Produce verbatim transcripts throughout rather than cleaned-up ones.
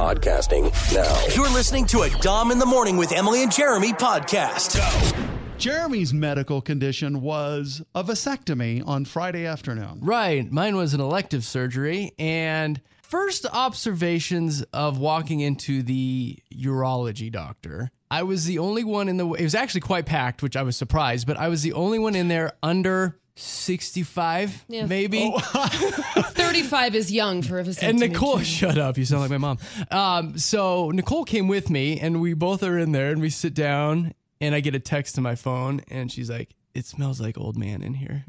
podcasting now. You're listening to a Dom in the Morning with Emily and Jeremy podcast. Go. Jeremy's medical condition was a vasectomy on Friday afternoon. Right. Mine was an elective surgery. And first observations of walking into the urology doctor, I was the only one in the... It was actually quite packed, which I was surprised, but I was the only one in there under sixty-five, yeah. maybe. Oh. thirty-five is young for a vasectomy. And Nicole, shut up, you sound like my mom. Um, so Nicole came with me, and we both are in there, and we sit down, and I get a text to my phone, and she's like, "It smells like old man in here."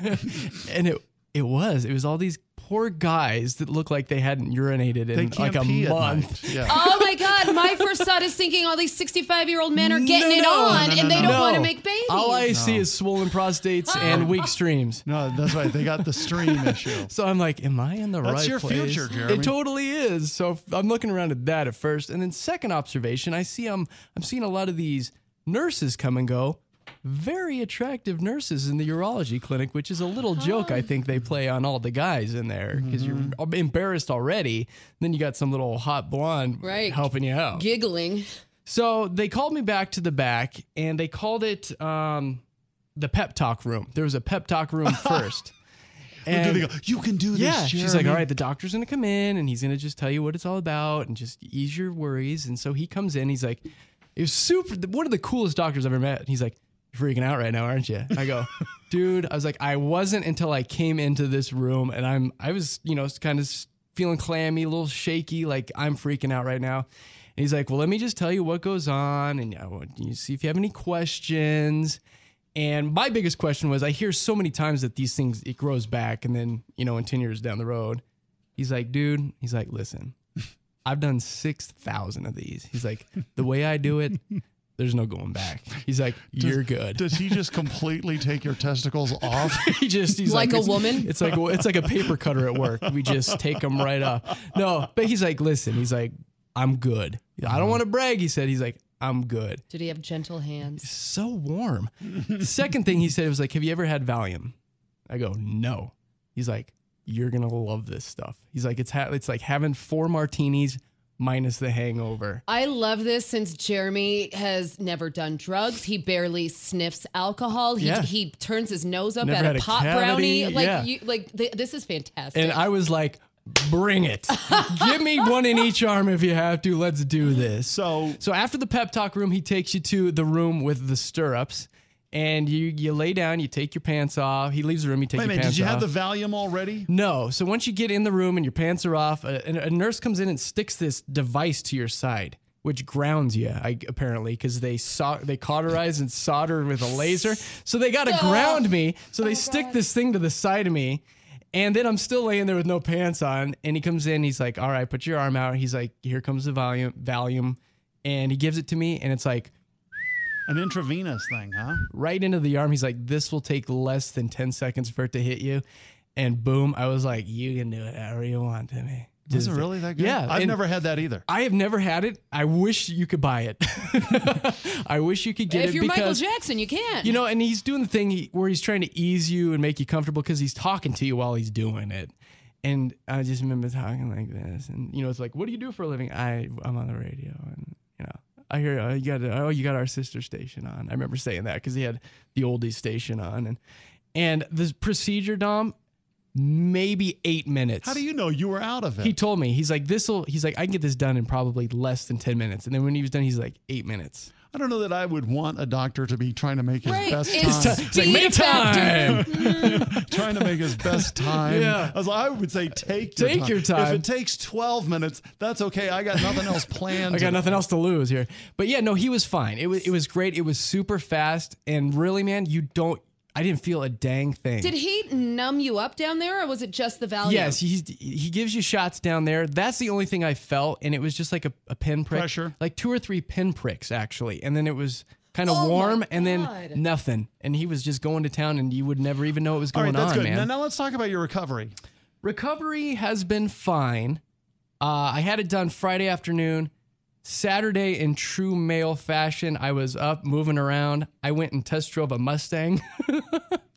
And it it was. It was all these poor guys that look like they hadn't urinated in like a month. Yeah. Oh my God. My first thought is thinking all these sixty-five-year-old men are getting no, it no, on no, no, and they no, don't no. want to make babies. All I No. see is swollen prostates and weak streams. No, that's right. They got the stream issue. So I'm like, am I in the That's right your place? future, Jeremy. It totally is. So I'm looking around at that at first. And then second observation, I see I'm, I'm seeing a lot of these nurses come and go. Very attractive nurses in the urology clinic, which is a little joke I think they play on all the guys in there because mm-hmm. you're embarrassed already. Then you got some little hot blonde right. helping you out. Giggling. So they called me back to the back and they called it um, the pep talk room. There was a pep talk room first. And they go, you can do this, yeah, Jeremy. she's like, all right, the doctor's going to come in and he's going to just tell you what it's all about and just ease your worries. And so he comes in, he's like, it was super, one of the coolest doctors I've ever met. He's like, "You're freaking out right now, aren't you?" I go, "Dude," I was like, I wasn't until I came into this room and I'm, I was, you know, kind of feeling clammy, a little shaky, like I'm freaking out right now. And he's like, "Well, let me just tell you what goes on and I want you see if you have any questions." And my biggest question was, I hear so many times that these things, it grows back and then, you know, in ten years down the road, he's like, "Dude," he's like, "Listen, I've done six thousand of these." He's like, "The way I do it, there's no going back." He's like, "You're does, good." Does he just completely take your testicles off? he just he's like, like a it's, woman? It's like it's like a paper cutter at work. We just take them right off. No, but he's like, "Listen," he's like, "I'm good. I don't want to brag." He said, "He's like, I'm good." Did he have gentle hands? So warm. The second thing he said was like, "Have you ever had Valium?" I go, "No." He's like, "You're gonna love this stuff." He's like, "It's ha- it's like having four martinis minus the hangover." I love this since Jeremy has never done drugs. He barely sniffs alcohol. He Yeah. he turns his nose up Never at had a a pot cavity. brownie. Like Yeah. you like th- this is fantastic. And I was like, "Bring it. Give me one in each arm if you have to. Let's do this." So, So after the pep talk room, he takes you to the room with the stirrups, and you you lay down, you take your pants off. He leaves the room, you take wait a your minute, pants did you off. have the Valium already? No. So once you get in the room and your pants are off, a, a nurse comes in and sticks this device to your side, which grounds you, I, apparently, because they saw they cauterize and solder with a laser. So they got to Oh. ground me. So they Oh, stick God. this thing to the side of me. And then I'm still laying there with no pants on. And he comes in. He's like, "All right, put your arm out." He's like, "Here comes the Valium." Valium. And he gives it to me. And it's like An intravenous thing, huh? right into the arm. He's like, "This will take less than ten seconds for it to hit you." And boom, I was like, "You can do it however you want to me." Is Just- it really that good? Yeah. I've and never had that either. I have never had it. I wish you could buy it. I wish you could get if it you're Michael because, Jackson, you can. you know, and he's doing the thing he, where he's trying to ease you and make you comfortable because he's talking to you while he's doing it. And I just remember talking like this, and you know, it's like, "What do you do for a living?" I I'm on the radio, and you know, I hear uh, you got oh you got our sister station on. I remember saying that because he had the oldies station on, and and the procedure, Dom, maybe eight minutes. How do you know you were out of it? He told me, he's like, this'll, he's like, I can get this done in probably less than ten minutes. And then when he was done, he's like, eight minutes. I don't know that I would want a doctor to be trying to make his Right. best It's time. t- He's like, "Make time." trying to make his best time. Yeah. I was like, I would say take your Take time. your time. If it takes twelve minutes, that's okay. I got nothing else planned. I got nothing else to lose here. But yeah, no, he was fine. It was, it was great. It was super fast. And really, man, you don't, I didn't feel a dang thing. Did he numb you up down there, or was it just the Valium? Yes, he's, he gives you shots down there. That's the only thing I felt. And it was just like a, a pin prick. Pressure. Like two or three pin pricks, actually. And then it was kind of Oh, my warm and then God. nothing. And he was just going to town and you would never even know what was All going right, that's on, good. man. Now, now let's talk about your recovery. Recovery has been fine. Uh, I had it done Friday afternoon. Saturday, in true male fashion, I was up moving around. I went and test drove a Mustang.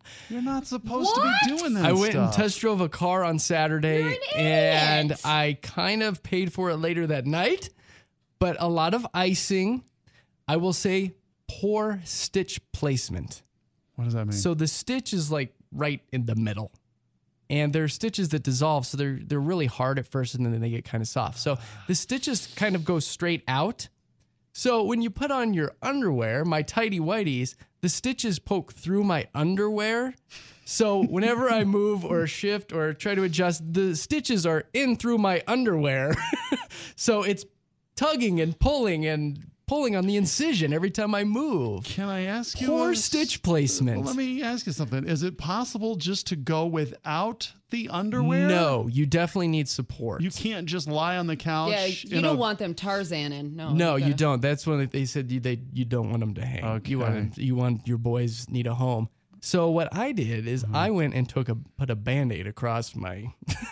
You're not supposed What? to be doing that I went stuff. and test drove a car on Saturday, You're an and idiot. I kind of paid for it later that night. But a lot of icing. I will say poor stitch placement. What does that mean? So the stitch is like right in the middle. And they're stitches that dissolve, so they're they're really hard at first, and then they get kind of soft. So the stitches kind of go straight out. So when you put on your underwear, my tighty whities, the stitches poke through my underwear. So whenever I move or shift or try to adjust, the stitches are in through my underwear. So it's tugging and pulling and pulling on the incision every time I move. Can I ask you? Poor a- stitch placement. Well, let me ask you something. Is it possible just to go without the underwear? No, you definitely need support. You can't just lie on the couch. Yeah, you in don't a- want them Tarzanin. No, No, you gotta- don't. That's when they said you they you don't want them to hang. Okay. You want them, you want your boys need a home. So what I did is I went and took a put a Band-Aid across my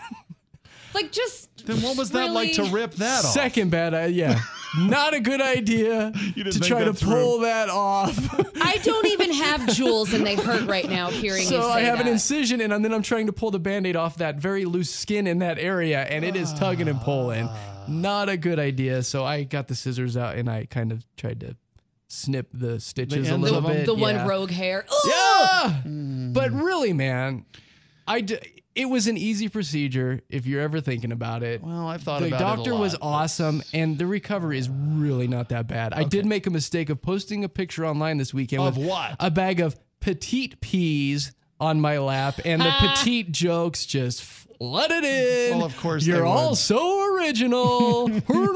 Like, just. Then what was that like to really- rip that off? second bad. I, yeah, not a good idea didn't to think try to that through. pull that off. I don't even have jewels, and they hurt right now hearing you say So I have that. an incision, and then I'm trying to pull the Band-Aid off that very loose skin in that area, and it is tugging and pulling. Not a good idea. So I got the scissors out, and I kind of tried to snip the stitches a ends little of 'em? bit. the yeah. one rogue hair. Ooh! Yeah. But really, man, I d- it was an easy procedure if you're ever thinking about it. Well, I've thought The about it a doctor lot, was but- awesome, and the recovery is really not that bad. I did make a mistake of posting a picture online this weekend Of with what? a bag of petite peas on my lap, and the petite jokes just flooded in. Well, of course they You're all would. so original.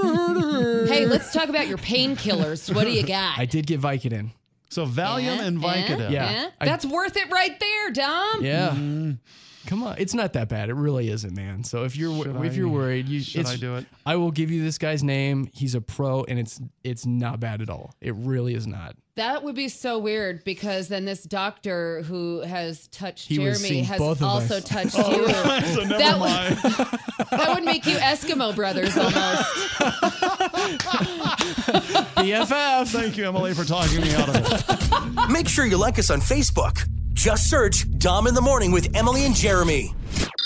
Hey, let's talk about your painkillers. What do you got? I did get Vicodin. So Valium Eh? and Eh? Vicodin. Yeah. Eh? I- That's worth it right there, Dom. Yeah. Mm-hmm. Come on, it's not that bad. It really isn't, man. So if you're Should if I- you're worried, you should it's- I do it? I will give you this guy's name. He's a pro, and it's it's not bad at all. It really is not. That would be so weird because then this doctor who has touched He was Jeremy seeing has both of also us. touched you. So never That would- mind. That would make you Eskimo brothers almost. B F F. Thank you, Emily, for talking me out of it. Make sure you like us on Facebook. Just search Dom in the Morning with Emily and Jeremy.